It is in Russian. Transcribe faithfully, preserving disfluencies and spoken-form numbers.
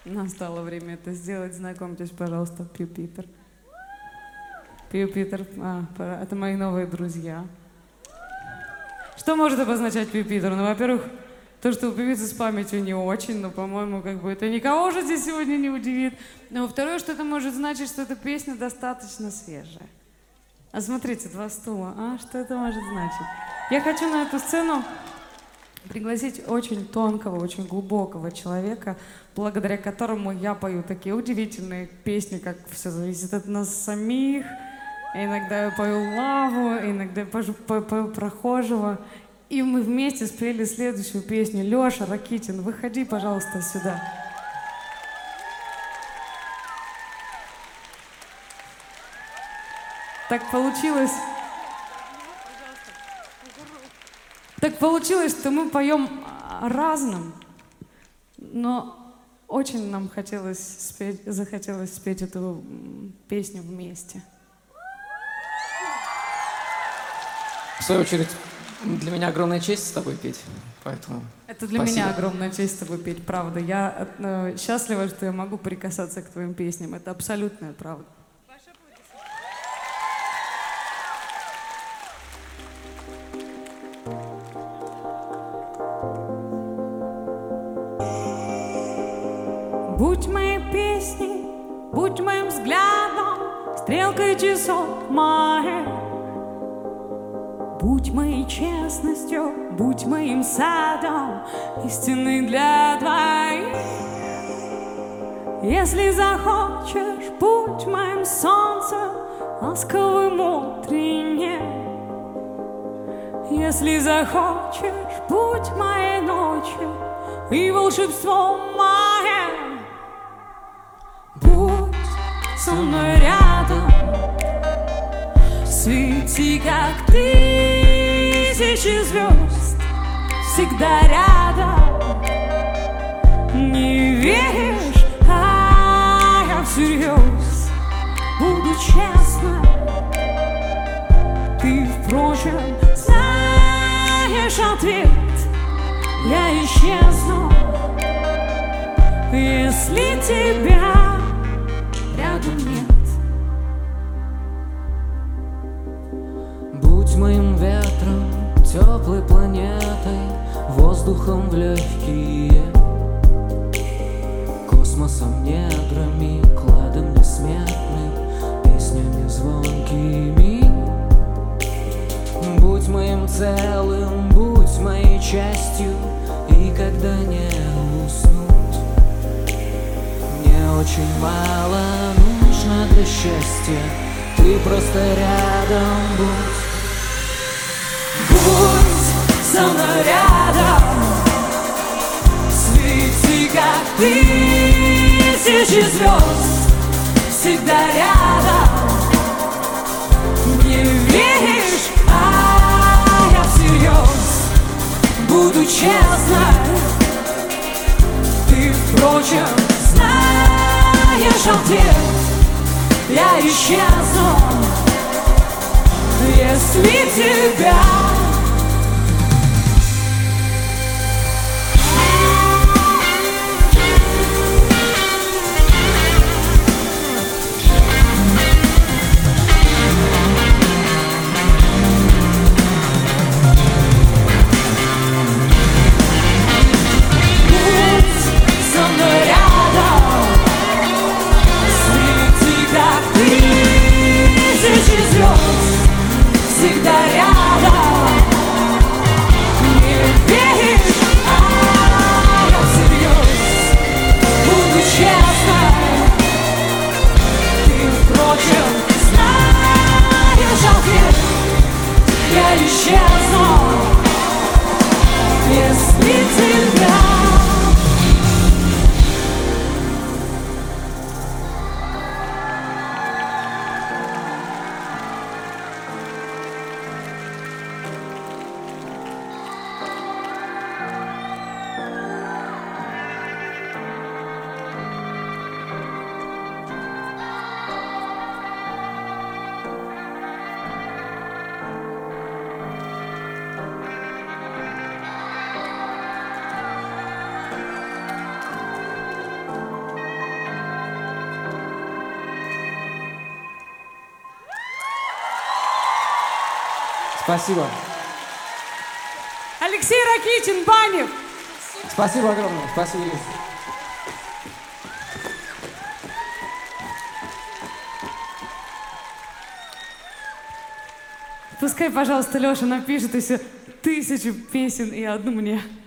Настало время это сделать. Знакомьтесь, пожалуйста, Пью Питер. Пью Питер, а, это мои новые друзья. Что может обозначать Пью Питер? Ну, во-первых, то, что у певицы с памятью не очень, но, по-моему, как бы это никого же здесь сегодня не удивит. Но во-вторых, что это может значить, что эта песня достаточно свежая. А смотрите, два стула, а? Что это может значить? Я хочу на эту сцену пригласить очень тонкого, очень глубокого человека, благодаря которому я пою такие удивительные песни, как «Все зависит от нас самих». Иногда я пою «Лаву», иногда я пою, пою, пою «Прохожего». И мы вместе спели следующую песню. Леша Ракитин, выходи, пожалуйста, сюда. Так получилось... Так получилось, что мы поем о разном, но очень нам хотелось спеть, захотелось спеть эту песню вместе. В свою очередь, для меня огромная честь с тобой петь, поэтому Это для спасибо. меня огромная честь с тобой петь, правда. Я э, счастлива, что я могу прикасаться к твоим песням. Это абсолютная правда. Будь моей песней, будь моим взглядом, стрелкой часов моих. Будь моей честностью, будь моим садом, истинный для двоих. Если захочешь, будь моим солнцем, ласковым утренним. Если захочешь, будь моей ночью и волшебством моим. Будь со мной рядом, свети, как тысячи звезд, всегда рядом. Не веришь, а я всерьез буду честна. Ты, впрочем, знаешь ответ. Я исчезну, если тебя рядом нет. Будь моим ветром, теплой планетой, воздухом в легкие, космосом, недрами, кладом несметным, песнями звонкими. Будь моим целым, будь моей частью, и когда не уснуть, мне очень мало нужно для счастья. Ты просто рядом будь. Будь со мной рядом, свети, как тысячи звезд, всегда рядом. Не веришь, а я всерьез буду честна. Ты, впрочем, знаешь ответ. Я исчезну, если тебя всегда рядом. Спасибо. Алексей Ракичин, Банев. Спасибо огромное. Спасибо, Лиз. Пускай, пожалуйста, Леша напишет еще тысячу песен и одну мне.